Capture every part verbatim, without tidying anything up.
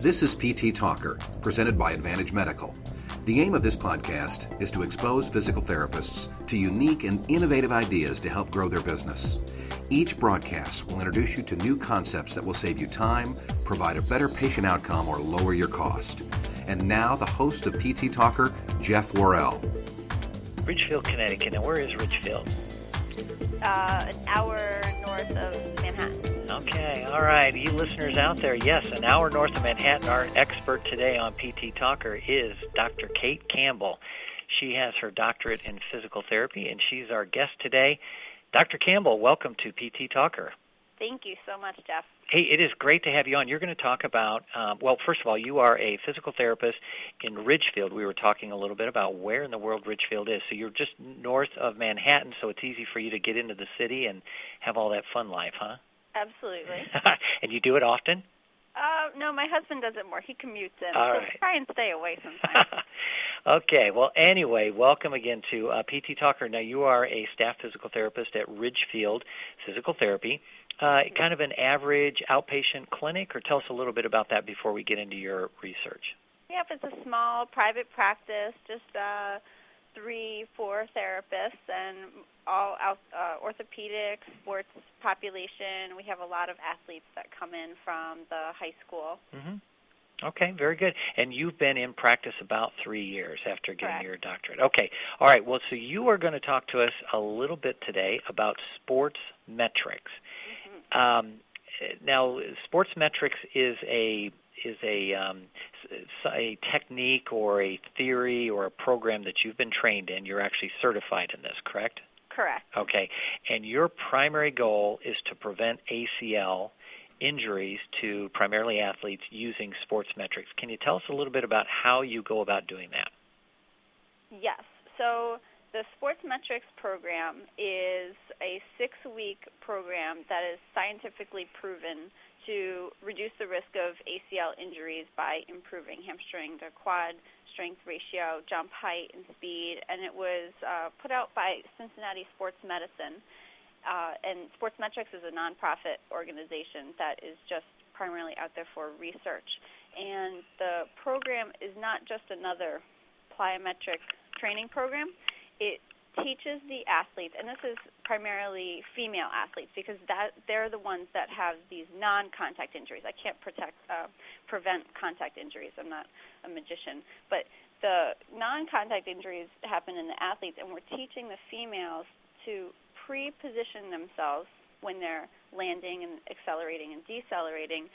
This is P T Talker, presented by Advantage Medical. The aim of this podcast is to expose physical therapists to unique and innovative ideas to help grow their business. Each broadcast will introduce you to new concepts that will save you time, provide a better patient outcome, or lower your cost. And now, the host of P T Talker, Jeff Worrell. Ridgefield, Connecticut. Now, where is Ridgefield? Uh, an hour north of Manhattan. Okay, all right. You listeners out there, yes, an hour north of Manhattan. Our expert today on P T Talker is Doctor Kate Campbell. She has her doctorate in physical therapy, and she's our guest today. Doctor Campbell, welcome to P T Talker. Thank you so much, Jeff. Hey, it is great to have you on. You're going to talk about, um, well, first of all, you are a physical therapist in Ridgefield. We were talking a little bit about where in the world Ridgefield is. So you're just north of Manhattan, so it's easy for you to get into the city and have all that fun life, huh? Absolutely. And you do it often? Uh, no, my husband does it more. He commutes in, all so right. Try and stay away sometimes. Okay, well, anyway, welcome again to uh, P T Talker. Now, you are a staff physical therapist at Ridgefield Physical Therapy, uh, kind of an average outpatient clinic, or tell us a little bit about that before we get into your research. Yep, it's a small private practice, just uh, three, four therapists, and all out, uh, orthopedic, sports population. We have a lot of athletes that come in from the high school. Mm-hmm. Okay, very good. And you've been in practice about three years after getting Correct. your doctorate. Okay, all right. Well, so you are going to talk to us a little bit today about sports metrics. Mm-hmm. Um, now, sports metrics is a is a um, a technique or a theory or a program that you've been trained in. You're actually certified in this, correct? Correct. Okay, and your primary goal is to prevent A C L injuries to primarily athletes using sports metrics. Can you tell us a little bit about how you go about doing that? Yes. So the Sports Metrics program is a six-week program that is scientifically proven to reduce the risk of A C L injuries by improving hamstring to quad strength ratio, jump height, and speed. And it was uh, put out by Cincinnati Sports Medicine. Uh, and Sports Metrics is a nonprofit organization that is just primarily out there for research. And the program is not just another plyometric training program. It teaches the athletes, and this is primarily female athletes because that they're the ones that have these non-contact injuries. I can't protect, uh, prevent contact injuries. I'm not a magician. But the non-contact injuries happen in the athletes, and we're teaching the females to pre-position themselves when they're landing and accelerating and decelerating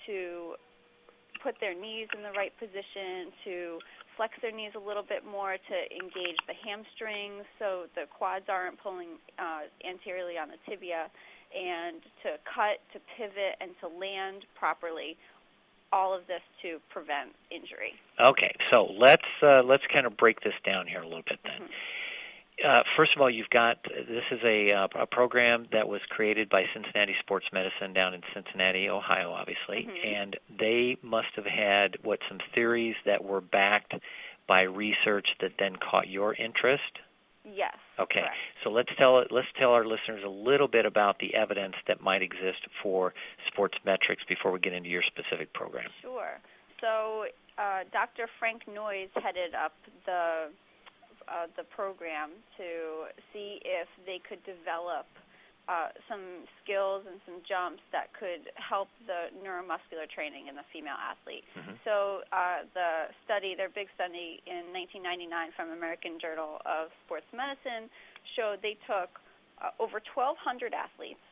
to put their knees in the right position, to flex their knees a little bit more to engage the hamstrings so the quads aren't pulling uh, anteriorly on the tibia, and to cut, to pivot, and to land properly. All of this to prevent injury. Okay, so let's uh, let's kind of break this down here a little bit then. Mm-hmm. Uh, first of all, you've got, this is a, uh, a program that was created by Cincinnati Sports Medicine down in Cincinnati, Ohio, obviously, mm-hmm. and they must have had, what, some theories that were backed by research that then caught your interest? Yes. Okay, correct. So let's tell let's tell our listeners a little bit about the evidence that might exist for sports metrics before we get into your specific program. Sure. So uh, Doctor Frank Noyes headed up the Uh, the program to see if they could develop uh, some skills and some jumps that could help the neuromuscular training in the female athlete. Mm-hmm. So uh, the study, their big study in nineteen ninety-nine from American Journal of Sports Medicine showed they took uh, over twelve hundred athletes,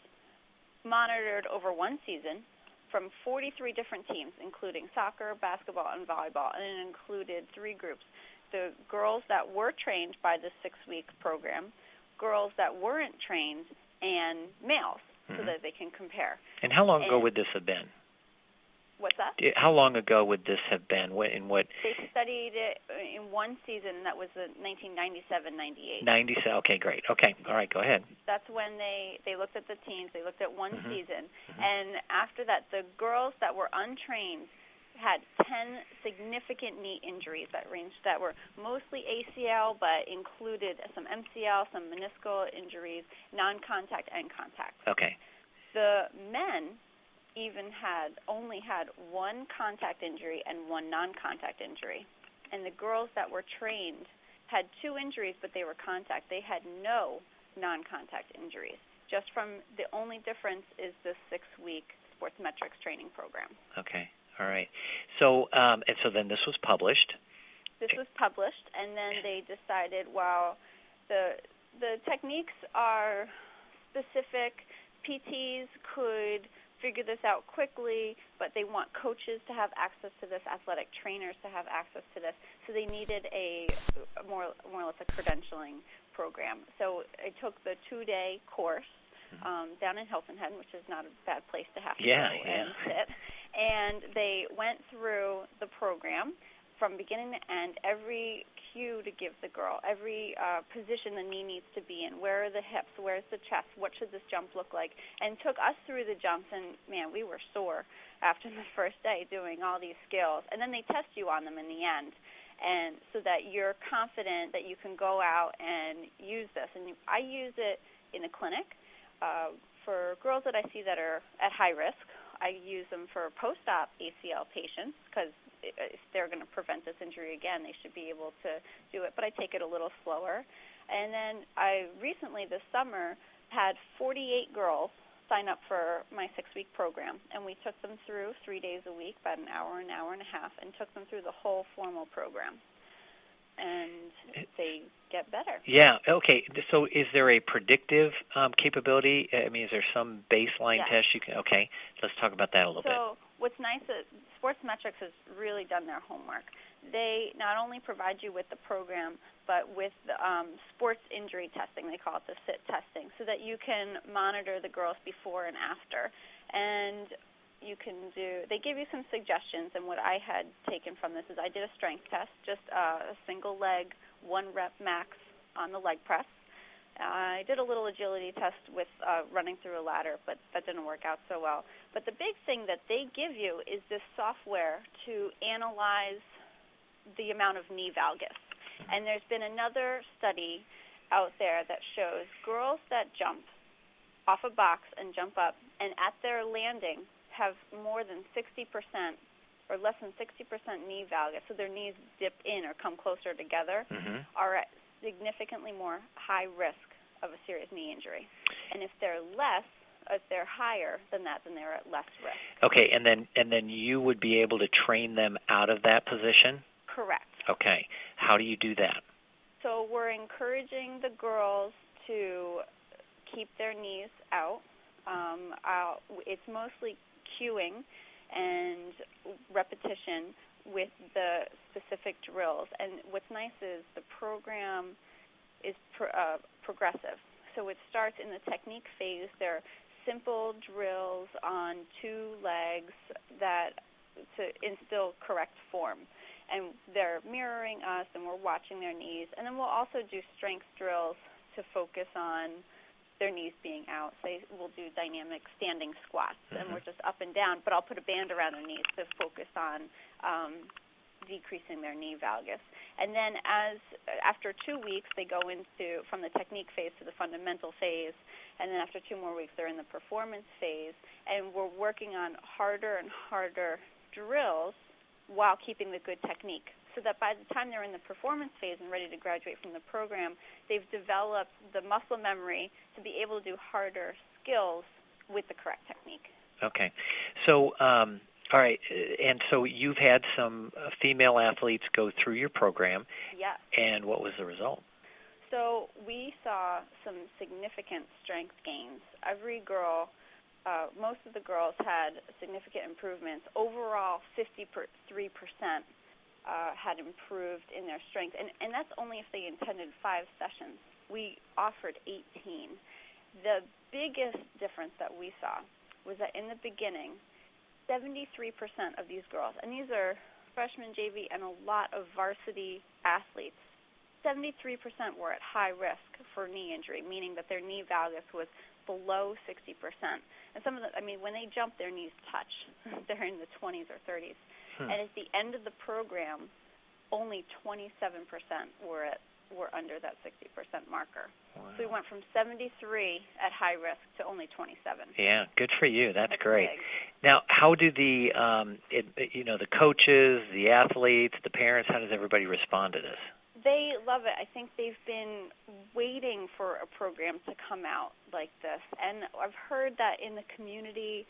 monitored over one season from forty-three different teams, including soccer, basketball, and volleyball, and it included three groups. The girls that were trained by the six-week program, girls that weren't trained, and males, mm-hmm. so that they can compare. And how long and ago would this have been? What's that? How long ago would this have been? In what? They studied it in one season. That was the nineteen ninety-seven ninety-eight. ninety-seven. Okay, great. Okay, all right. Go ahead. That's when they, they looked at the teams. They looked at one mm-hmm. season, mm-hmm. and after that, the girls that were untrained had ten significant knee injuries that ranged that were mostly A C L, but included some M C L, some meniscal injuries, non-contact and contact. Okay. The men even had only had one contact injury and one non-contact injury. And the girls that were trained had two injuries, but they were contact. They had no non-contact injuries. Just from the only difference is the six-week sports metrics training program. Okay. All right. So, um, and so then this was published. This was published, and then they decided, well, the the techniques are specific. P Ts could figure this out quickly, but they want coaches to have access to this, athletic trainers to have access to this. So they needed a, a more more or less a credentialing program. So I took the two-day course um, down in Hilton Head, which is not a bad place to have to yeah, go yeah. and sit. And they went through the program from beginning to end, every cue to give the girl, every uh, position the knee needs to be in, where are the hips, where's the chest, what should this jump look like, and took us through the jumps, and, man, we were sore after the first day doing all these skills. And then they test you on them in the end, and so that you're confident that you can go out and use this. And I use it in the clinic uh, for girls that I see that are at high risk. I use them for post-op A C L patients because if they're going to prevent this injury again, they should be able to do it. But I take it a little slower. And then I recently, this summer, had forty-eight girls sign up for my six-week program. And we took them through three days a week, about an hour, an hour and a half, and took them through the whole formal program. And they get better. Yeah, okay. So is there a predictive um, capability? I mean, is there some baseline yes. test you can? Okay, let's talk about that a little so bit. So what's nice is Sports Metrics has really done their homework. They not only provide you with the program, but with the, um, sports injury testing. They call it the S I T testing, so that you can monitor the girls before and after. And you can do, they give you some suggestions, and what I had taken from this is I did a strength test, just uh, a single leg, one rep max on the leg press. Uh, I did a little agility test with uh, running through a ladder, but that didn't work out so well. But the big thing that they give you is this software to analyze the amount of knee valgus. And there's been another study out there that shows girls that jump off a box and jump up, and at their landing have more than sixty percent or less than sixty percent knee valgus, so their knees dip in or come closer together, mm-hmm. are at significantly more high risk of a serious knee injury. And if they're less, if they're higher than that, then they're at less risk. Okay, and then and then you would be able to train them out of that position? Correct. Okay. How do you do that? So we're encouraging the girls to keep their knees out. Um, I'll, it's mostly cueing and repetition with the specific drills. And what's nice is the program is pro, uh, progressive. So it starts in the technique phase. There are simple drills on two legs that to instill correct form. And they're mirroring us, and we're watching their knees. And then we'll also do strength drills to focus on their knees being out. Say we'll do dynamic standing squats, mm-hmm. and we're just up and down, but I'll put a band around their knees to focus on um, decreasing their knee valgus. And then as after two weeks, they go into from the technique phase to the fundamental phase, and then after two more weeks, they're in the performance phase, and we're working on harder and harder drills while keeping the good technique, so that by the time they're in the performance phase and ready to graduate from the program, they've developed the muscle memory to be able to do harder skills with the correct technique. Okay. So, um, all right, and so you've had some uh, female athletes go through your program. Yes. And what was the result? So we saw some significant strength gains. Every girl... Uh, most of the girls had significant improvements. Overall, fifty-three percent uh, had improved in their strength, and, and that's only if they attended five sessions. We offered eighteen. The biggest difference that we saw was that in the beginning, seventy-three percent of these girls, and these are freshmen, J V, and a lot of varsity athletes, seventy-three percent were at high risk for knee injury, meaning that their knee valgus was below sixty percent. And some of the, I mean, when they jump, their knees touch. They're in the twenties or thirties. Hmm. And at the end of the program, only twenty-seven percent were at, were under that sixty percent marker. Wow. So we went from seventy-three at high risk to only twenty-seven. Yeah, good for you. That's, That's great. Big. Now, how do the um, it, you know the coaches, the athletes, the parents? How does everybody respond to this? They love it. I think they've been waiting for a program to come out like this, and I've heard that in the community,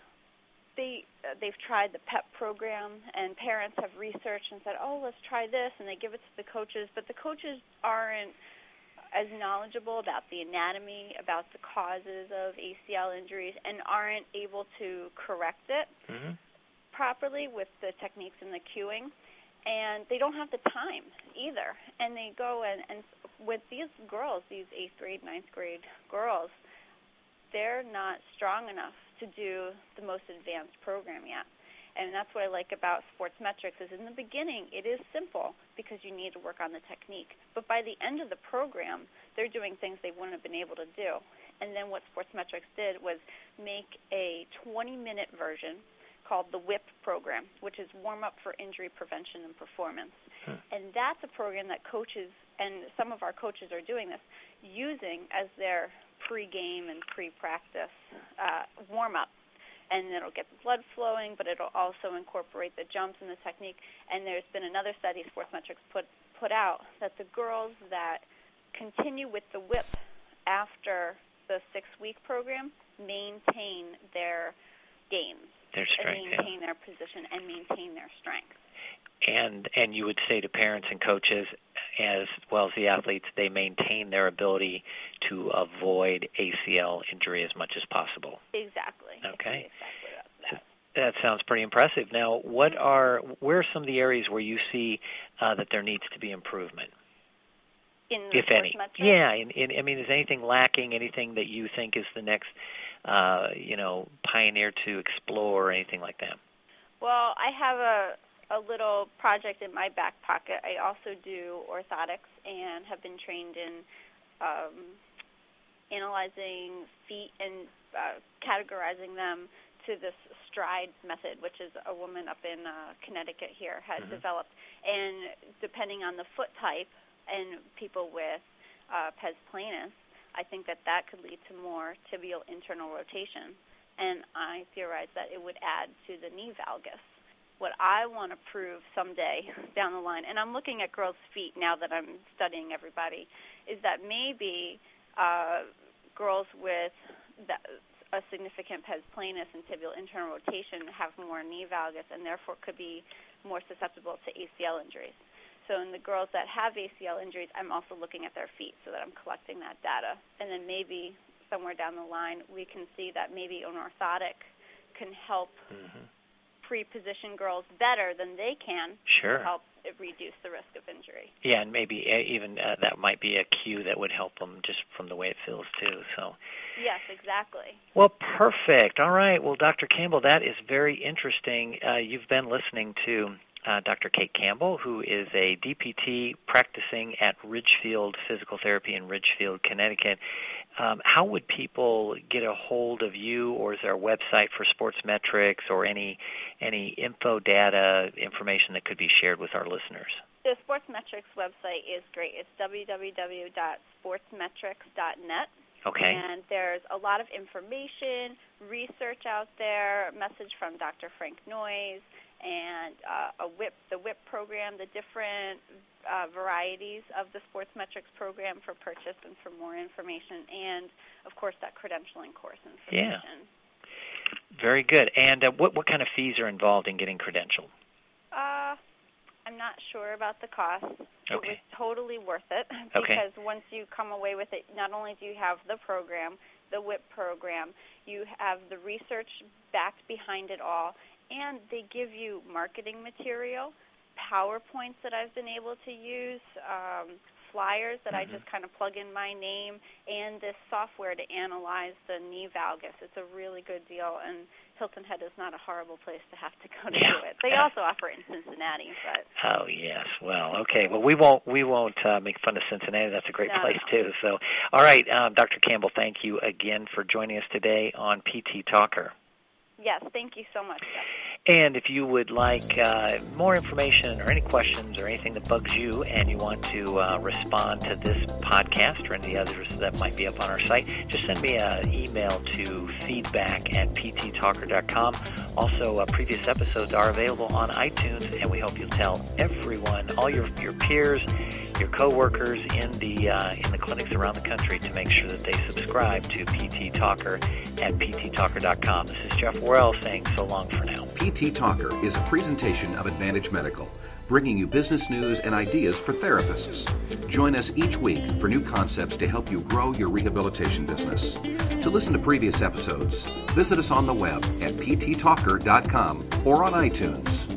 they uh, they've tried the P E P program, and parents have researched and said, "Oh, let's try this," and they give it to the coaches, but the coaches aren't as knowledgeable about the anatomy, about the causes of A C L injuries, and aren't able to correct it mm-hmm. properly with the techniques and the cueing. And they don't have the time either. And they go and, and with these girls, these eighth grade, ninth grade girls, they're not strong enough to do the most advanced program yet. And that's what I like about sports metrics is in the beginning it is simple because you need to work on the technique. But by the end of the program, they're doing things they wouldn't have been able to do. And then what sports metrics did was make a twenty-minute version called the WHIP program, which is Warm-Up for Injury Prevention and Performance. Hmm. And that's a program that coaches, and some of our coaches are doing this, using as their pre-game and pre-practice uh, warm-up. And it'll get the blood flowing, but it'll also incorporate the jumps and the technique. And there's been another study Sports Metrics put, put out that the girls that continue with the WHIP after the six-week program maintain their gains. Their strength, maintain yeah. their position and maintain their strength. And and you would say to parents and coaches, as well as the athletes, they maintain their ability to avoid A C L injury as much as possible. Exactly. Okay. Exactly that. That sounds pretty impressive. Now, what are where are some of the areas where you see uh, that there needs to be improvement? In the if any, metrics? yeah. In, in, I mean, is anything lacking? Anything that you think is the next, uh, you know, pioneer to explore or anything like that? Well, I have a a little project in my back pocket. I also do orthotics and have been trained in um, analyzing feet and uh, categorizing them to this STRIDE method, which is a woman up in uh, Connecticut here had mm-hmm. developed. And depending on the foot type and people with uh, pes planus, I think that that could lead to more tibial internal rotation. And I theorize that it would add to the knee valgus. What I want to prove someday down the line, and I'm looking at girls' feet now that I'm studying everybody, is that maybe uh, girls with that, a significant pes planus and tibial internal rotation have more knee valgus and therefore could be more susceptible to A C L injuries. So in the girls that have A C L injuries, I'm also looking at their feet so that I'm collecting that data. And then maybe somewhere down the line we can see that maybe an orthotic can help mm-hmm. pre-position girls better than they can sure. to help reduce the risk of injury. Yeah, and maybe even uh, that might be a cue that would help them just from the way it feels, too. So. Yes, exactly. Well, perfect. All right. Well, Doctor Campbell, that is very interesting. Uh, you've been listening to uh, Doctor Kate Campbell, who is a D P T practicing at Ridgefield Physical Therapy in Ridgefield, Connecticut. Um, how would people get a hold of you, or is there a website for Sports Metrics or any any info, data, information that could be shared with our listeners? The Sports Metrics website is great. It's w w w dot sports metrics dot net. Okay. And there's a lot of information, research out there, a message from Doctor Frank Noyes, and uh, a WHIP, the WHIP program, the different uh, varieties of the Sports Metrics program for purchase and for more information, and, of course, that credentialing course information. Yeah. Very good. And uh, what, what kind of fees are involved in getting credentialed? Uh, I'm not sure about the cost. Okay. It was totally worth it because okay. once you come away with it, not only do you have the program, the WHIP program, you have the research backed behind it all, and they give you marketing material, PowerPoints that I've been able to use, um, flyers that mm-hmm. I just kind of plug in my name, and this software to analyze the knee valgus. It's a really good deal, and Hilton Head is not a horrible place to have to go to yeah. do it. They also offer it in Cincinnati, but oh yes, well, okay, well we won't we won't uh, make fun of Cincinnati. That's a great no, place no. too. So, all right, um, Doctor Campbell, thank you again for joining us today on P T Talker. Yes, thank you so much, Jeff. And if you would like uh, more information or any questions or anything that bugs you and you want to uh, respond to this podcast or any others that might be up on our site, just send me an email to feedback at p t talker dot com. Also, uh, previous episodes are available on iTunes, and we hope you'll tell everyone, all your, your peers, your coworkers in the uh, in the clinics around the country to make sure that they subscribe to P T Talker at p t talker dot com. This is Jeff Worrell saying so long for now. P T Talker is a presentation of Advantage Medical, bringing you business news and ideas for therapists. Join us each week for new concepts to help you grow your rehabilitation business. To listen to previous episodes, visit us on the web at p t talker dot com or on iTunes.